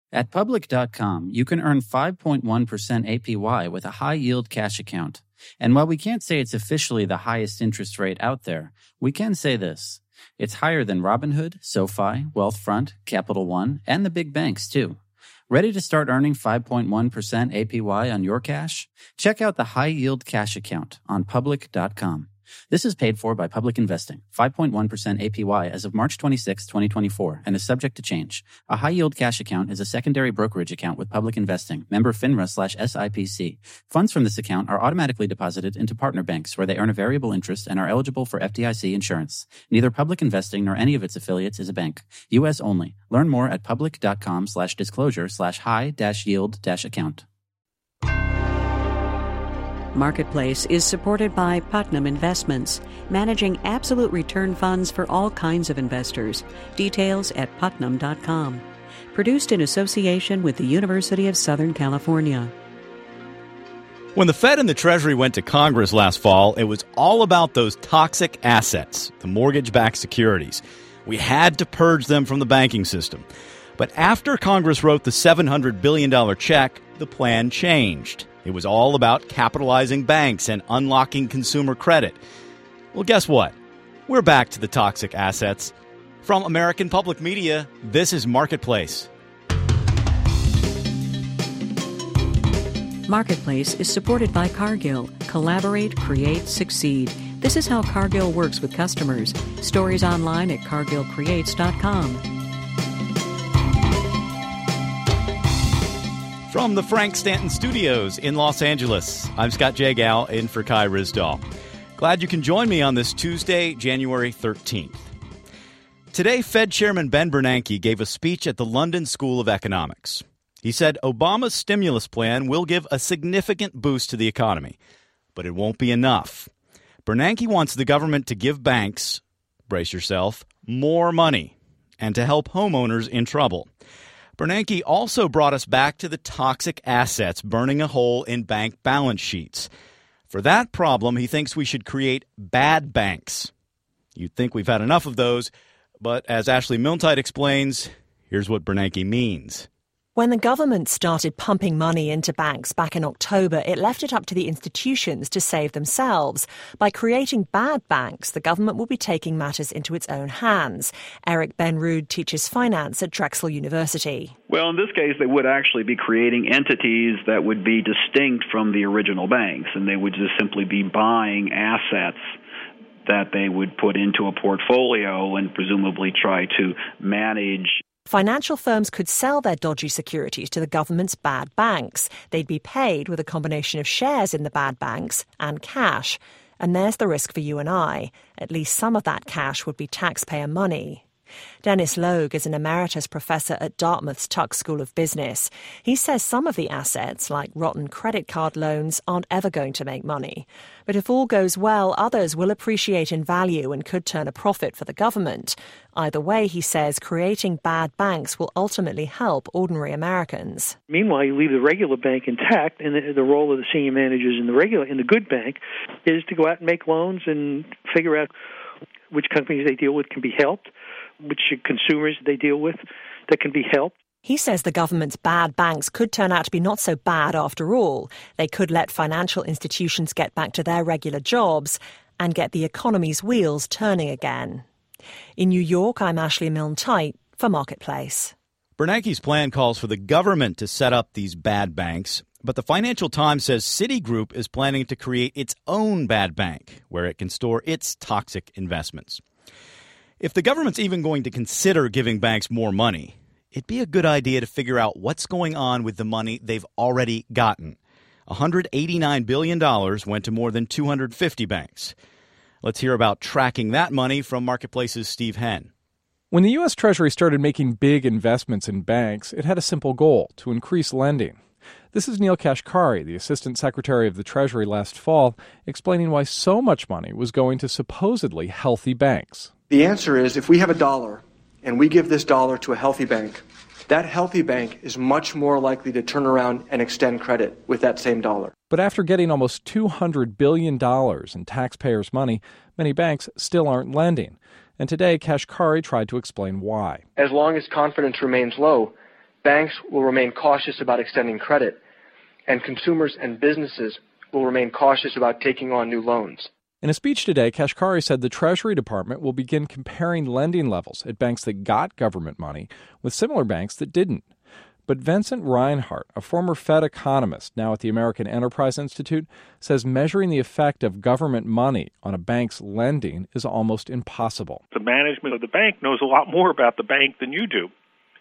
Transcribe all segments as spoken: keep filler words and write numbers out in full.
At Public dot com, you can earn five point one percent A P Y with a high-yield cash account. And while we can't say it's officially the highest interest rate out there, we can say this. It's higher than Robinhood, SoFi, Wealthfront, Capital One, and the big banks, too. Ready to start earning five point one percent A P Y on your cash? Check out the high-yield cash account on Public dot com. This is paid for by Public Investing, five point one percent A P Y as of March twenty-sixth, twenty twenty-four, and is subject to change. A high-yield cash account is a secondary brokerage account with Public Investing, member FINRA slash S I P C. Funds from this account are automatically deposited into partner banks where they earn a variable interest and are eligible for F D I C insurance. Neither Public Investing nor any of its affiliates is a bank. U S only. Learn more at Public dot com slash disclosure slash high dash yield dash account. Marketplace is supported by Putnam Investments, managing absolute return funds for all kinds of investors. Details at putnam dot com. Produced in association with the University of Southern California. When the Fed and the Treasury went to Congress last fall, it was all about those toxic assets, the mortgage-backed securities. We had to purge them from the banking system. But after Congress wrote the seven hundred billion dollars check, the plan changed. It was all about capitalizing banks and unlocking consumer credit. Well, guess what? We're back to the toxic assets. From American Public Media, this is Marketplace. Marketplace is supported by Cargill. Collaborate, create, succeed. This is how Cargill works with customers. Stories online at cargill creates dot com. From the Frank Stanton Studios in Los Angeles, I'm Scott Jagow in for Kai Ryssdal. Glad you can join me on this Tuesday, January thirteenth. Today, Fed Chairman Ben Bernanke gave a speech at the London School of Economics. He said Obama's stimulus plan will give a significant boost to the economy, but it won't be enough. Bernanke wants the government to give banks, brace yourself, more money, and to help homeowners in trouble. Bernanke also brought us back to the toxic assets burning a hole in bank balance sheets. For that problem, he thinks we should create bad banks. You'd think we've had enough of those, but as Ashley Milne-Tyte explains, here's what Bernanke means. When the government started pumping money into banks back in October, it left it up to the institutions to save themselves. By creating bad banks, the government will be taking matters into its own hands. Eric Benrud teaches finance at Drexel University. Well, in this case, they would actually be creating entities that would be distinct from the original banks, and they would just simply be buying assets that they would put into a portfolio and presumably try to manage. Financial firms could sell their dodgy securities to the government's bad banks. They'd be paid with a combination of shares in the bad banks and cash. And there's the risk for you and I. At least some of that cash would be taxpayer money. Dennis Logue is an emeritus professor at Dartmouth's Tuck School of Business. He says some of the assets, like rotten credit card loans, aren't ever going to make money. But if all goes well, others will appreciate in value and could turn a profit for the government. Either way, he says, creating bad banks will ultimately help ordinary Americans. Meanwhile, you leave the regular bank intact, and the, the role of the senior managers in the regular, in the good bank, is to go out and make loans and figure out which companies they deal with can be helped, which consumers they deal with that can be helped. He says the government's bad banks could turn out to be not so bad after all. They could let financial institutions get back to their regular jobs and get the economy's wheels turning again. In New York, I'm Ashley Milne-Tyte for Marketplace. Bernanke's plan calls for the government to set up these bad banks, but the Financial Times says Citigroup is planning to create its own bad bank where it can store its toxic investments. If the government's even going to consider giving banks more money, it'd be a good idea to figure out what's going on with the money they've already gotten. one hundred eighty-nine billion dollars went to more than two hundred fifty banks. Let's hear about tracking that money from Marketplace's Steve Henn. When the U S. Treasury started making big investments in banks, it had a simple goal: to increase lending. This is Neel Kashkari, the Assistant Secretary of the Treasury last fall, explaining why so much money was going to supposedly healthy banks. The answer is, if we have a dollar and we give this dollar to a healthy bank, that healthy bank is much more likely to turn around and extend credit with that same dollar. But after getting almost two hundred billion dollars in taxpayers' money, many banks still aren't lending. And today, Kashkari tried to explain why. As long as confidence remains low, banks will remain cautious about extending credit, and consumers and businesses will remain cautious about taking on new loans. In a speech today, Kashkari said the Treasury Department will begin comparing lending levels at banks that got government money with similar banks that didn't. But Vincent Reinhart, a former Fed economist now at the American Enterprise Institute, says measuring the effect of government money on a bank's lending is almost impossible. The management of the bank knows a lot more about the bank than you do.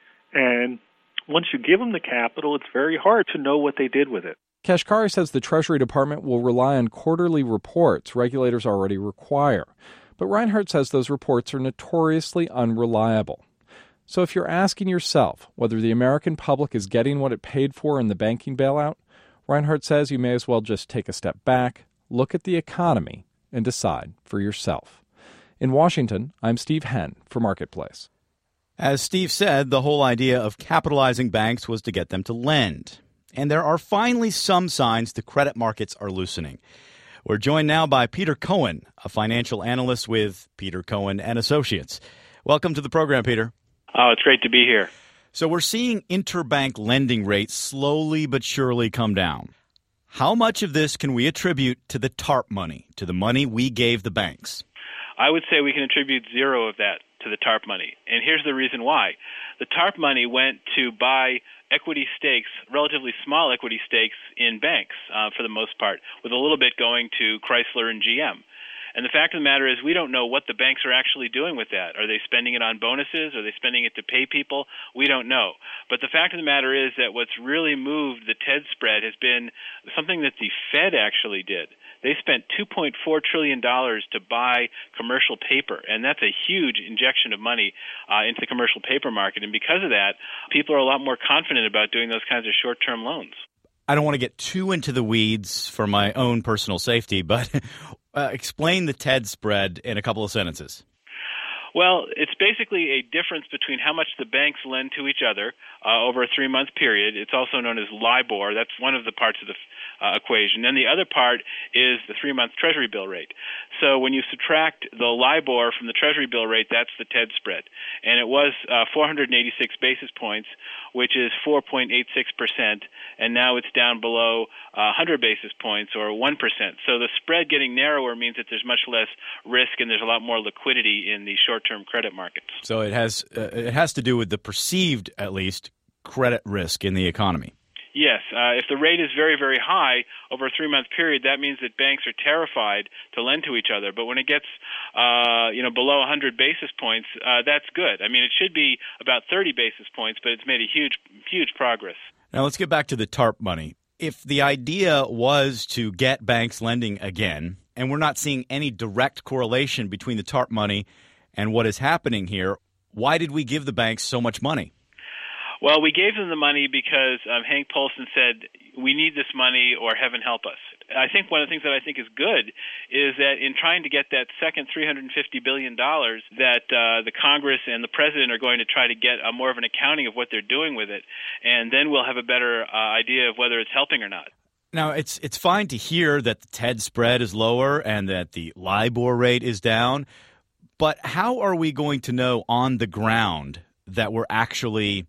And once you give them the capital, it's very hard to know what they did with it. Kashkari says the Treasury Department will rely on quarterly reports regulators already require. But Reinhart says those reports are notoriously unreliable. So if you're asking yourself whether the American public is getting what it paid for in the banking bailout, Reinhart says you may as well just take a step back, look at the economy, and decide for yourself. In Washington, I'm Steve Henn for Marketplace. As Steve said, the whole idea of capitalizing banks was to get them to lend. And there are finally some signs the credit markets are loosening. We're joined now by Peter Cohen, a financial analyst with Peter Cohen and Associates. Welcome to the program, Peter. Oh, it's great to be here. So we're seeing interbank lending rates slowly but surely come down. How much of this can we attribute to the TARP money, to the money we gave the banks? I would say we can attribute zero of that to the TARP money. And here's the reason why. The TARP money went to buy equity stakes, relatively small equity stakes in banks uh, for the most part, with a little bit going to Chrysler and G M. And the fact of the matter is we don't know what the banks are actually doing with that. Are they spending it on bonuses? Are they spending it to pay people? We don't know. But the fact of the matter is that what's really moved the TED spread has been something that the Fed actually did. They spent two point four trillion dollars to buy commercial paper, and that's a huge injection of money uh, into the commercial paper market. And because of that, people are a lot more confident about doing those kinds of short-term loans. I don't want to get too into the weeds for my own personal safety, but uh, explain the TED spread in a couple of sentences. Well, it's basically a difference between how much the banks lend to each other uh, over a three-month period. It's also known as LIBOR. That's one of the parts of the uh, equation. Then the other part is the three-month Treasury bill rate. So when you subtract the LIBOR from the Treasury bill rate, that's the TED spread. And it was uh, four hundred eighty-six basis points, which is four point eight six percent, and now it's down below uh, one hundred basis points, or one percent. So the spread getting narrower means that there's much less risk and there's a lot more liquidity in the short-term credit markets. So it has uh, it has to do with the perceived, at least, credit risk in the economy. Yes. Uh, if the rate is very, very high over a three-month period, that means that banks are terrified to lend to each other. But when it gets uh, you know, below one hundred basis points, uh, that's good. I mean, it should be about thirty basis points, but it's made a huge, huge progress. Now let's get back to the TARP money. If the idea was to get banks lending again, and we're not seeing any direct correlation between the TARP money and what is happening here, why did we give the banks so much money? Well, we gave them the money because um, Hank Paulson said, we need this money or heaven help us. I think one of the things that I think is good is that in trying to get that second three hundred fifty billion dollars that uh, the Congress and the President are going to try to get a more of an accounting of what they're doing with it, and then we'll have a better uh, idea of whether it's helping or not. Now, it's it's fine to hear that the TED spread is lower and that the LIBOR rate is down, but how are we going to know on the ground that we're actually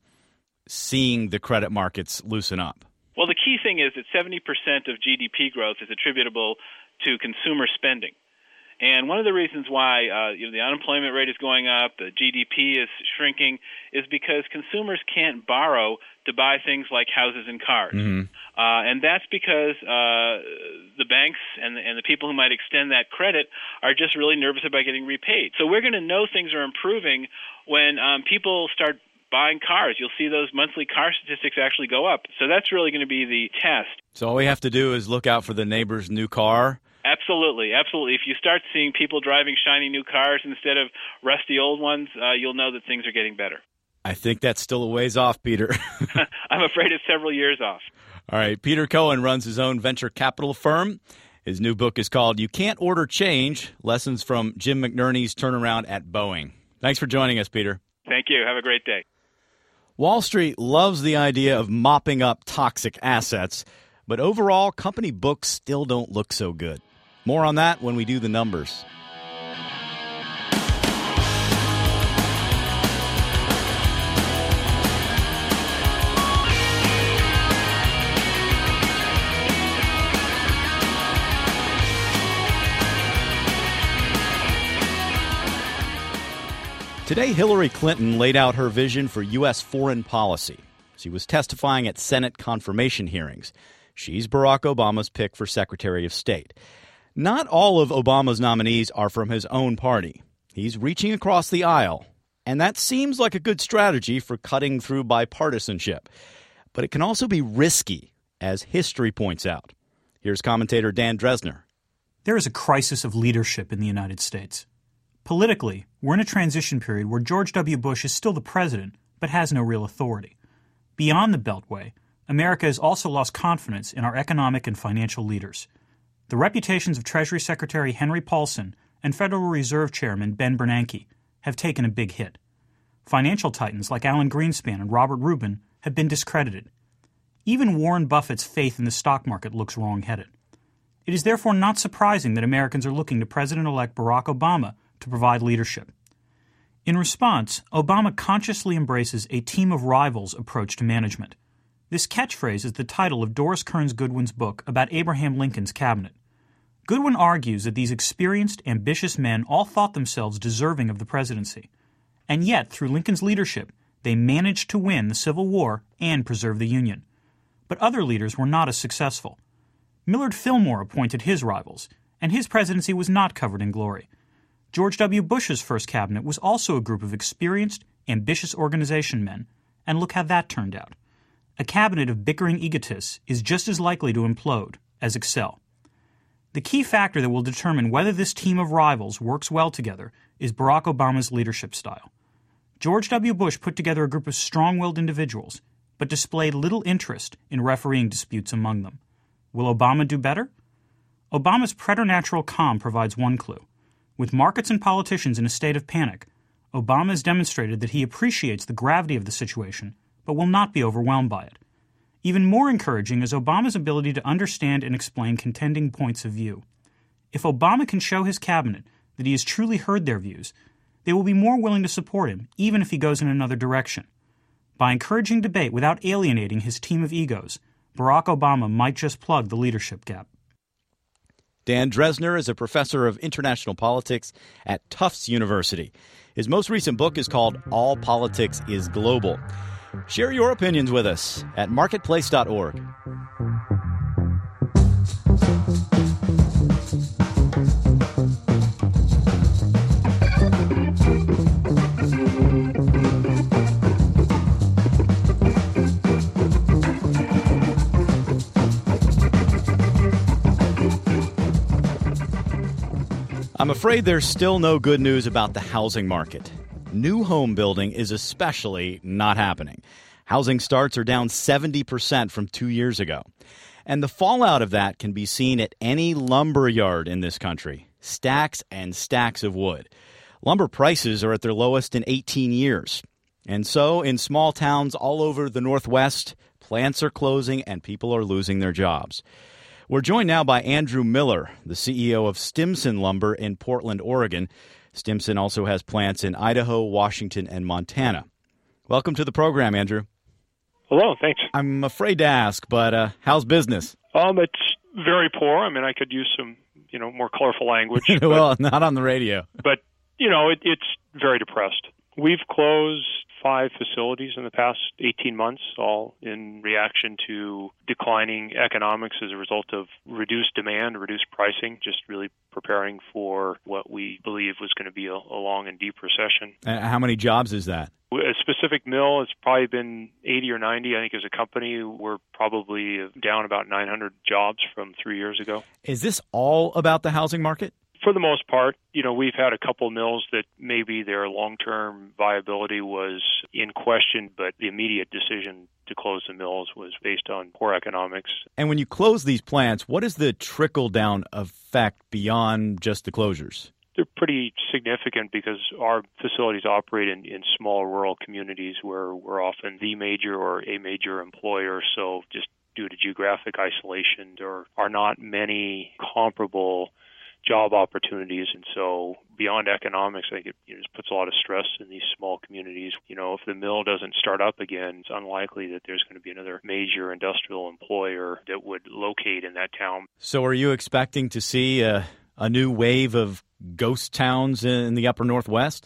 seeing the credit markets loosen up? Well, the key thing is that seventy percent of G D P growth is attributable to consumer spending. And one of the reasons why uh, you know, the unemployment rate is going up, the G D P is shrinking, is because consumers can't borrow to buy things like houses and cars. Mm-hmm. Uh, and that's because uh, the banks and the, and the people who might extend that credit are just really nervous about getting repaid. So we're going to know things are improving when um, people start buying cars. You'll see those monthly car statistics actually go up. So that's really going to be the test. So all we have to do is look out for the neighbor's new car? Absolutely, absolutely. If you start seeing people driving shiny new cars instead of rusty old ones, uh, you'll know that things are getting better. I think that's still a ways off, Peter. I'm afraid it's several years off. All right. Peter Cohen runs his own venture capital firm. His new book is called You Can't Order Change, Lessons from Jim McNerney's Turnaround at Boeing. Thanks for joining us, Peter. Thank you. Have a great day. Wall Street loves the idea of mopping up toxic assets, but overall, company books still don't look so good. More on that when we do the numbers. Today, Hillary Clinton laid out her vision for U S foreign policy. She was testifying at Senate confirmation hearings. She's Barack Obama's pick for Secretary of State. Not all of Obama's nominees are from his own party. He's reaching across the aisle, and that seems like a good strategy for cutting through bipartisanship. But it can also be risky, as history points out. Here's commentator Dan Dresner. There is a crisis of leadership in the United States. Politically, we're in a transition period where George W. Bush is still the president, but has no real authority. Beyond the Beltway, America has also lost confidence in our economic and financial leaders. The reputations of Treasury Secretary Henry Paulson and Federal Reserve Chairman Ben Bernanke have taken a big hit. Financial titans like Alan Greenspan and Robert Rubin have been discredited. Even Warren Buffett's faith in the stock market looks wrong-headed. It is therefore not surprising that Americans are looking to President-elect Barack Obama to provide leadership. In response, Obama consciously embraces a team of rivals approach to management. This catchphrase is the title of Doris Kearns Goodwin's book about Abraham Lincoln's cabinet. Goodwin argues that these experienced, ambitious men all thought themselves deserving of the presidency. And yet, through Lincoln's leadership, they managed to win the Civil War and preserve the Union. But other leaders were not as successful. Millard Fillmore appointed his rivals, and his presidency was not covered in glory. George W. Bush's first cabinet was also a group of experienced, ambitious organization men, and look how that turned out. A cabinet of bickering egotists is just as likely to implode as excel. The key factor that will determine whether this team of rivals works well together is Barack Obama's leadership style. George W. Bush put together a group of strong-willed individuals, but displayed little interest in refereeing disputes among them. Will Obama do better? Obama's preternatural calm provides one clue. With markets and politicians in a state of panic, Obama has demonstrated that he appreciates the gravity of the situation, but will not be overwhelmed by it. Even more encouraging is Obama's ability to understand and explain contending points of view. If Obama can show his cabinet that he has truly heard their views, they will be more willing to support him, even if he goes in another direction. By encouraging debate without alienating his team of egos, Barack Obama might just plug the leadership gap. Dan Dresner is a professor of international politics at Tufts University. His most recent book is called All Politics is Global. Share your opinions with us at marketplace dot org. I'm afraid there's still no good news about the housing market. New home building is especially not happening. Housing starts are down seventy percent from two years ago. And the fallout of that can be seen at any lumber yard in this country. Stacks and stacks of wood. Lumber prices are at their lowest in eighteen years. And so, in small towns all over the Northwest, plants are closing and people are losing their jobs. We're joined now by Andrew Miller, the C E O of Stimson Lumber in Portland, Oregon. Stimson also has plants in Idaho, Washington, and Montana. Welcome to the program, Andrew. Hello, thanks. I'm afraid to ask, but uh, how's business? Um, it's very poor. I mean, I could use some, you know, more colorful language. Well, but, not on the radio. But, you know, it, it's very depressed. We've closed five facilities in the past eighteen months, all in reaction to declining economics as a result of reduced demand, reduced pricing, just really preparing for what we believe was going to be a, a long and deep recession. Uh, how many jobs is that? A specific mill, it's probably been eighty or ninety. I think as a company, we're probably down about nine hundred jobs from three years ago. Is this all about the housing market? For the most part, you know, we've had a couple mills that maybe their long-term viability was in question, but the immediate decision to close the mills was based on poor economics. And when you close these plants, what is the trickle-down effect beyond just the closures? They're pretty significant because our facilities operate in, in small rural communities where we're often the major or a major employer, so just due to geographic isolation, there are not many comparable job opportunities, and so beyond economics, I think it you know, just puts a lot of stress in these small communities. You know, if the mill doesn't start up again, it's unlikely that there's going to be another major industrial employer that would locate in that town. So are you expecting to see a, a new wave of ghost towns in the upper Northwest?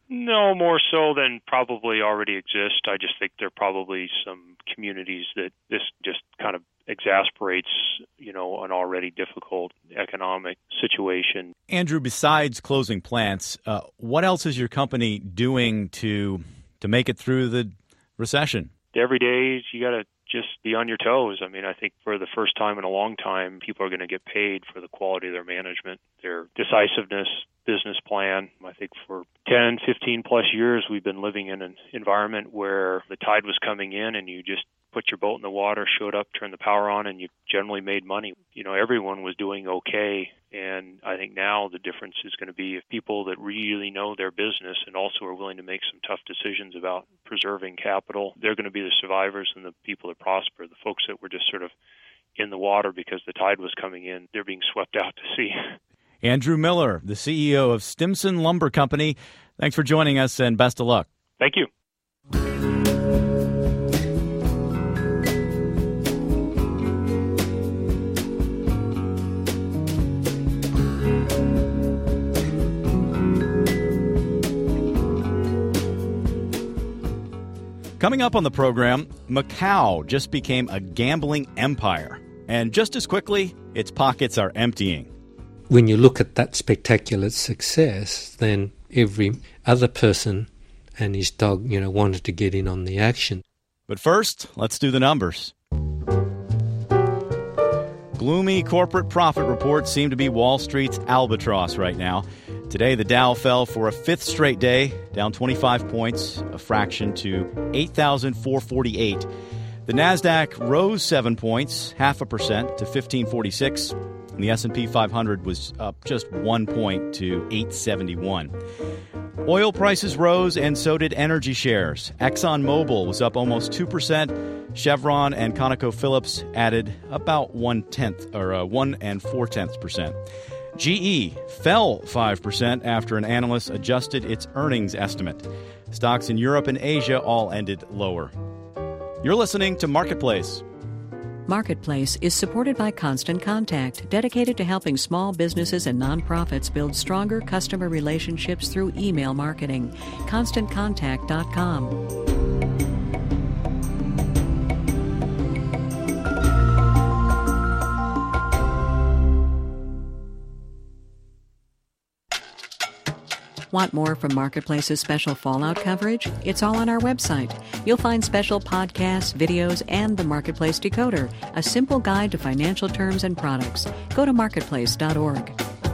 No, more so than probably already exist. I just think there are probably some communities that this just kind of exasperates, you know, an already difficult economic situation. Andrew, besides closing plants, uh, what else is your company doing to to make it through the recession? Every day you got to just be on your toes. I mean, I think for the first time in a long time, people are going to get paid for the quality of their management, their decisiveness, business plan. I think for ten, fifteen plus years, we've been living in an environment where the tide was coming in and you just put your boat in the water, showed up, turned the power on, and you generally made money. You know, everyone was doing okay. And I think now the difference is going to be if people that really know their business and also are willing to make some tough decisions about preserving capital, they're going to be the survivors and the people that prosper. The folks that were just sort of in the water because the tide was coming in, they're being swept out to sea. Andrew Miller, the C E O of Stimson Lumber Company. Thanks for joining us and best of luck. Thank you. Coming up on the program, Macau just became a gambling empire. And just as quickly, its pockets are emptying. When you look at that spectacular success, then every other person and his dog, you know, wanted to get in on the action. But first, let's do the numbers. Gloomy corporate profit reports seem to be Wall Street's albatross right now. Today, the Dow fell for a fifth straight day, down twenty-five points, a fraction to eight thousand four hundred forty-eight. The Nasdaq rose seven points, half a percent, to fifteen forty-six. And the S and P five hundred was up just one point to eight seventy-one. Oil prices rose, and so did energy shares. ExxonMobil was up almost two percent. Chevron and ConocoPhillips added about one tenth, or uh, one and four tenths percent. G E fell five percent after an analyst adjusted its earnings estimate. Stocks in Europe and Asia all ended lower. You're listening to Marketplace. Marketplace is supported by Constant Contact, dedicated to helping small businesses and nonprofits build stronger customer relationships through email marketing. constant contact dot com. Want more from Marketplace's special Fallout coverage? It's all on our website. You'll find special podcasts, videos, and the Marketplace Decoder, a simple guide to financial terms and products. Go to marketplace dot org.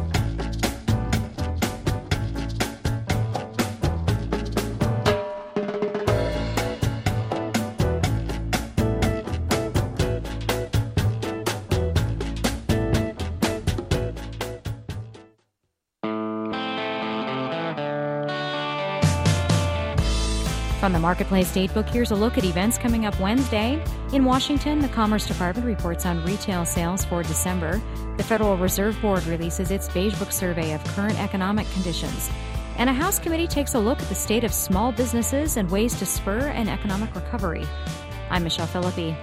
From the Marketplace Datebook, here's a look at events coming up Wednesday. In Washington, the Commerce Department reports on retail sales for December. The Federal Reserve Board releases its Beige Book survey of current economic conditions. And a House committee takes a look at the state of small businesses and ways to spur an economic recovery. I'm Michelle Philippi.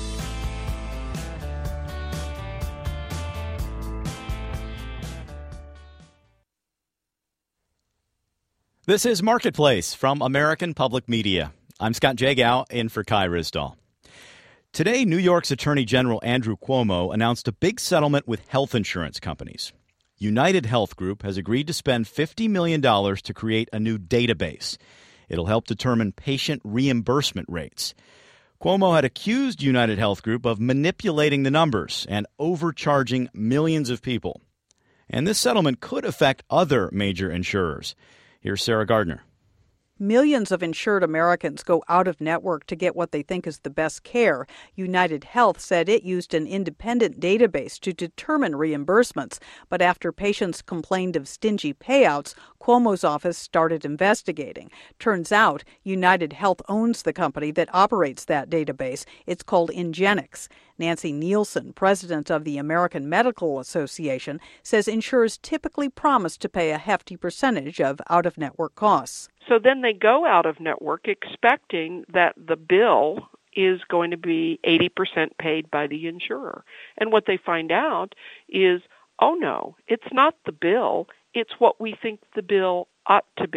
This is Marketplace from American Public Media. I'm Scott Jagow, in for Kai Ryssdal. Today, New York's Attorney General Andrew Cuomo announced a big settlement with health insurance companies. United Health Group has agreed to spend fifty million dollars to create a new database. It'll help determine patient reimbursement rates. Cuomo had accused United Health Group of manipulating the numbers and overcharging millions of people. And this settlement could affect other major insurers. Here's Sarah Gardner. Millions of insured Americans go out of network to get what they think is the best care. United Health said it used an independent database to determine reimbursements. But after patients complained of stingy payouts, Cuomo's office started investigating. Turns out United Health owns the company that operates that database. It's called Ingenix. Nancy Nielsen, president of the American Medical Association, says insurers typically promise to pay a hefty percentage of out-of-network costs. So then they go out of network expecting that the bill is going to be eighty percent paid by the insurer. And what they find out is, oh no, it's not the bill, it's what we think the bill ought to be.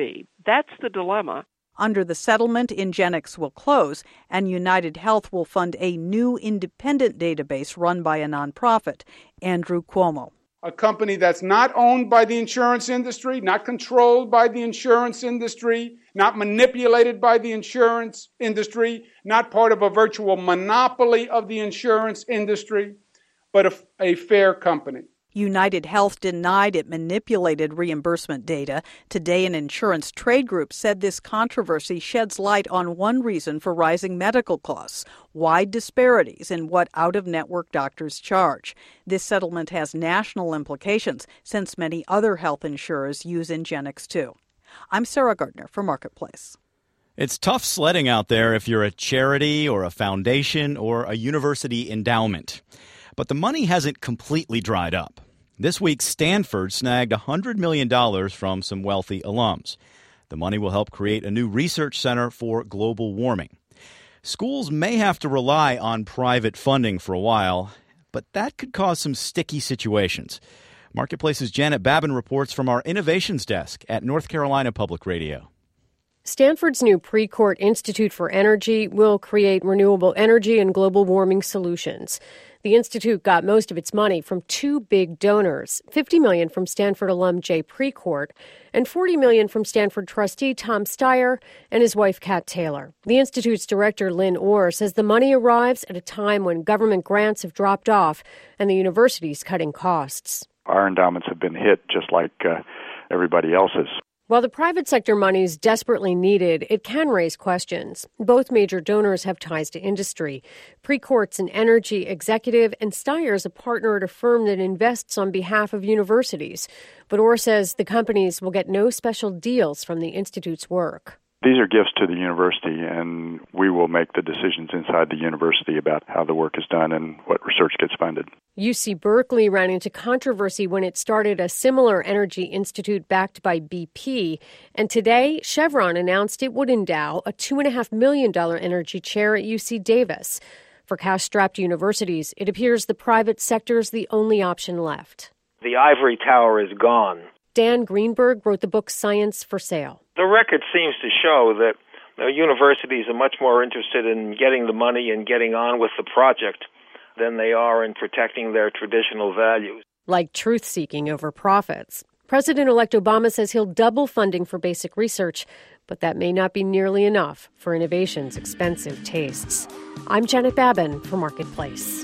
That's the dilemma. Under the settlement, Ingenix will close, and United Health will fund a new independent database run by a nonprofit. Andrew Cuomo. A company that's not owned by the insurance industry, not controlled by the insurance industry, not manipulated by the insurance industry, not part of a virtual monopoly of the insurance industry, but a, a fair company. United Health denied it manipulated reimbursement data. Today, an insurance trade group said this controversy sheds light on one reason for rising medical costs: wide disparities in what out-of-network doctors charge. This settlement has national implications since many other health insurers use Ingenix too. I'm Sarah Gardner for Marketplace. It's tough sledding out there if you're a charity or a foundation or a university endowment. But the money hasn't completely dried up. This week, Stanford snagged one hundred million dollars from some wealthy alums. The money will help create a new research center for global warming. Schools may have to rely on private funding for a while, but that could cause some sticky situations. Marketplace's Janet Babin reports from our innovations desk at North Carolina Public Radio. Stanford's new Precourt Institute for Energy will create renewable energy and global warming solutions. The institute got most of its money from two big donors, fifty million dollars from Stanford alum Jay Precourt and forty million dollars from Stanford trustee Tom Steyer and his wife Kat Taylor. The institute's director Lynn Orr says the money arrives at a time when government grants have dropped off and the university's cutting costs. Our endowments have been hit just like uh, everybody else's. While the private sector money is desperately needed, it can raise questions. Both major donors have ties to industry. Precourt's an energy executive, and Steyer's a partner at a firm that invests on behalf of universities. But Orr says the companies will get no special deals from the institute's work. These are gifts to the university, and we will make the decisions inside the university about how the work is done and what research gets funded. U C Berkeley ran into controversy when it started a similar energy institute backed by B P. And today, Chevron announced it would endow a two point five million dollars energy chair at U C Davis. For cash-strapped universities, it appears the private sector is the only option left. The ivory tower is gone. Dan Greenberg wrote the book Science for Sale. The record seems to show that uh, universities are much more interested in getting the money and getting on with the project than they are in protecting their traditional values. Like truth-seeking over profits. President-elect Obama says he'll double funding for basic research, but that may not be nearly enough for innovation's expensive tastes. I'm Janet Babin for Marketplace.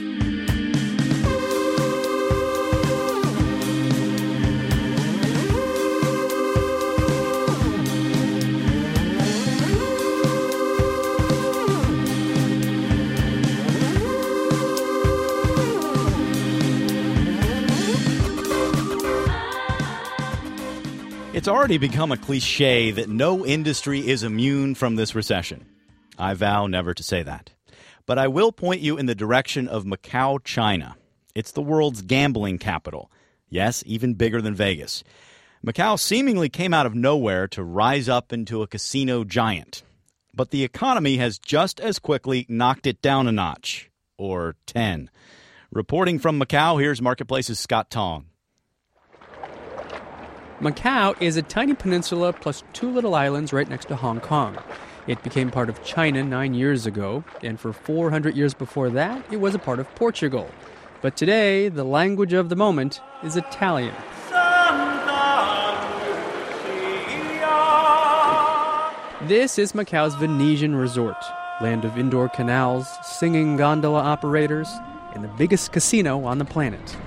It's already become a cliche that no industry is immune from this recession. I vow never to say that. But I will point you in the direction of Macau, China. It's the world's gambling capital. Yes, even bigger than Vegas. Macau seemingly came out of nowhere to rise up into a casino giant. But the economy has just as quickly knocked it down a notch. Or ten. Reporting from Macau, here's Marketplace's Scott Tong. Macau is a tiny peninsula plus two little islands right next to Hong Kong. It became part of China nine years ago, and for four hundred years before that, it was a part of Portugal. But today, the language of the moment is Italian. This is Macau's Venetian resort, land of indoor canals, singing gondola operators, and the biggest casino on the planet.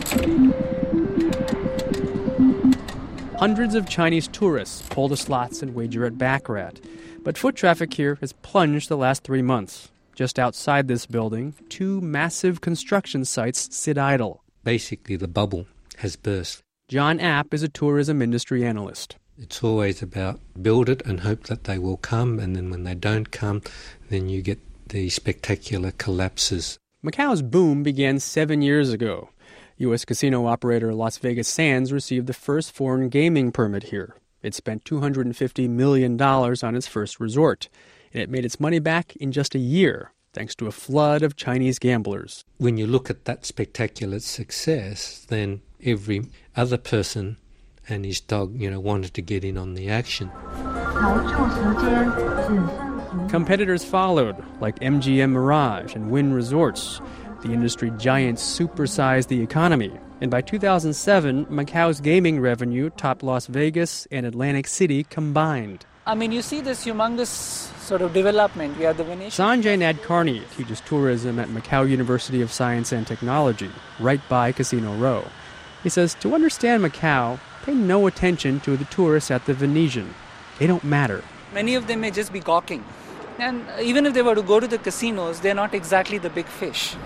Hundreds of Chinese tourists pull the slots and wager at baccarat. But foot traffic here has plunged the last three months. Just outside this building, two massive construction sites sit idle. Basically, the bubble has burst. John App is a tourism industry analyst. It's always about build it and hope that they will come, and then when they don't come, then you get the spectacular collapses. Macau's boom began seven years ago. U S casino operator Las Vegas Sands received the first foreign gaming permit here. It spent two hundred fifty million dollars on its first resort, and it made its money back in just a year, thanks to a flood of Chinese gamblers. When you look at that spectacular success, then every other person and his dog, you know, wanted to get in on the action. Competitors followed, like M G M Mirage and Wynn Resorts. The industry giants supersized the economy, and by two thousand seven, Macau's gaming revenue topped Las Vegas and Atlantic City combined. I mean, you see this humongous sort of development. We are the Venetian. Sanjay Nadkarni teaches tourism at Macau University of Science and Technology, right by Casino Row. He says to understand Macau, pay no attention to the tourists at the Venetian. They don't matter. Many of them may just be gawking. And even if they were to go to the casinos, they're not exactly the big fish.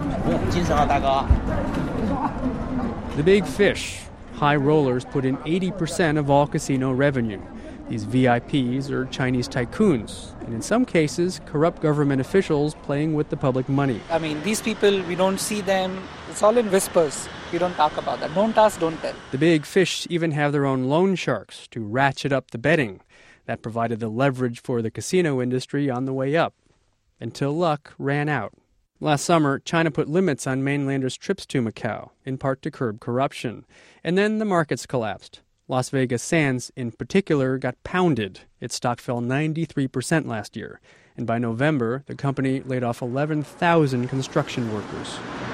The big fish. High rollers put in eighty percent of all casino revenue. These V I Ps are Chinese tycoons, and in some cases, corrupt government officials playing with the public money. I mean, these people, we don't see them. It's all in whispers. We don't talk about that. Don't ask, don't tell. The big fish even have their own loan sharks to ratchet up the betting. That provided the leverage for the casino industry on the way up, until luck ran out. Last summer, China put limits on mainlanders' trips to Macau, in part to curb corruption. And then the markets collapsed. Las Vegas Sands, in particular, got pounded. Its stock fell ninety-three percent last year. And by November, the company laid off eleven thousand construction workers.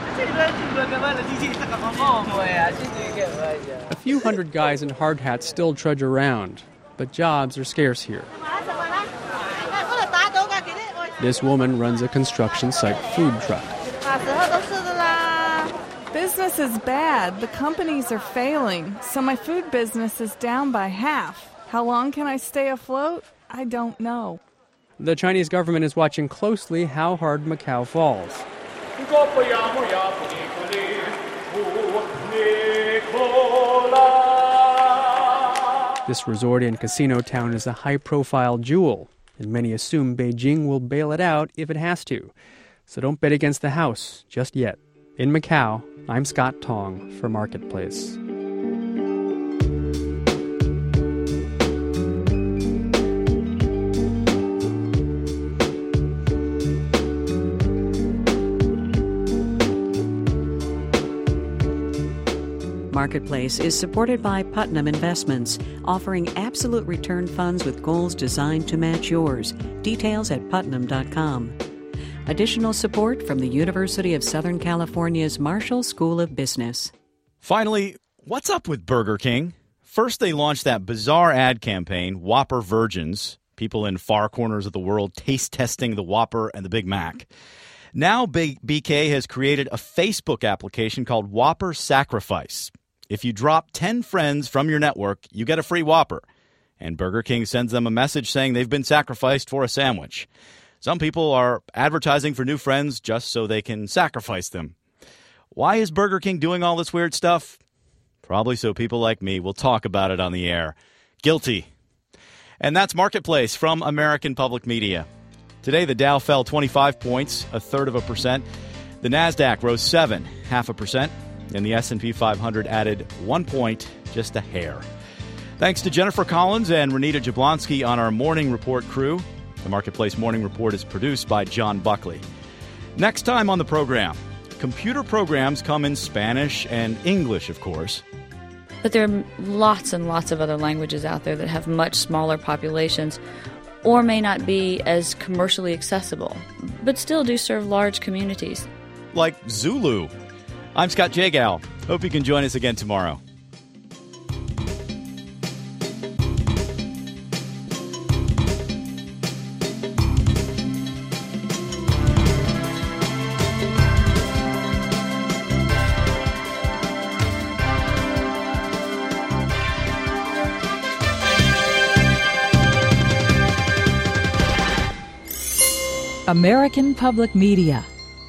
A few hundred guys in hard hats still trudge around, but jobs are scarce here. This woman runs a construction site food truck. Business is bad. The companies are failing, so my food business is down by half. How long can I stay afloat? I don't know. The Chinese government is watching closely how hard Macau falls. This resort and casino town is a high-profile jewel, and many assume Beijing will bail it out if it has to. So don't bet against the house just yet. In Macau, I'm Scott Tong for Marketplace. Marketplace is supported by Putnam Investments, offering absolute return funds with goals designed to match yours. Details at putnam dot com. Additional support from the University of Southern California's Marshall School of Business. Finally, what's up with Burger King? First, they launched that bizarre ad campaign, Whopper Virgins, people in far corners of the world taste testing the Whopper and the Big Mac. Now, B K has created a Facebook application called Whopper Sacrifice. If you drop ten friends from your network, you get a free Whopper. And Burger King sends them a message saying they've been sacrificed for a sandwich. Some people are advertising for new friends just so they can sacrifice them. Why is Burger King doing all this weird stuff? Probably so people like me will talk about it on the air. Guilty. And that's Marketplace from American Public Media. Today, the Dow fell twenty-five points, a third of a percent. The NASDAQ rose seven, half a percent. And the S and P five hundred added one point, just a hair. Thanks to Jennifer Collins and Renita Jablonski on our Morning Report crew. The Marketplace Morning Report is produced by John Buckley. Next time on the program, computer programs come in Spanish and English, of course. But there are lots and lots of other languages out there that have much smaller populations or may not be as commercially accessible, but still do serve large communities. Like Zulu. I'm Scott Jagow. Hope you can join us again tomorrow. American Public Media.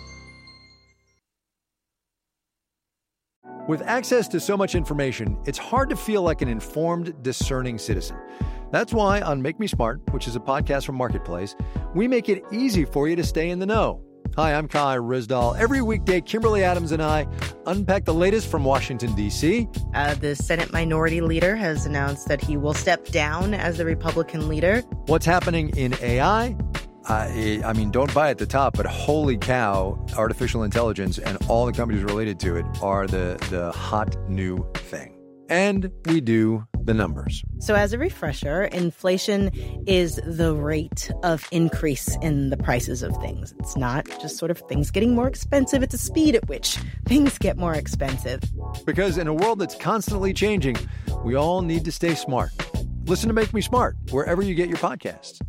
With access to so much information, it's hard to feel like an informed, discerning citizen. That's why on Make Me Smart, which is a podcast from Marketplace, we make it easy for you to stay in the know. Hi, I'm Kai Rizdal. Every weekday, Kimberly Adams and I unpack the latest from Washington, D C Uh, the Senate Minority Leader has announced that he will step down as the Republican leader. What's happening in A I? I, I mean, don't buy at the top, but holy cow, artificial intelligence and all the companies related to it are the, the hot new thing. And we do the numbers. So as a refresher, inflation is the rate of increase in the prices of things. It's not just sort of things getting more expensive. It's the speed at which things get more expensive. Because in a world that's constantly changing, we all need to stay smart. Listen to Make Me Smart wherever you get your podcasts.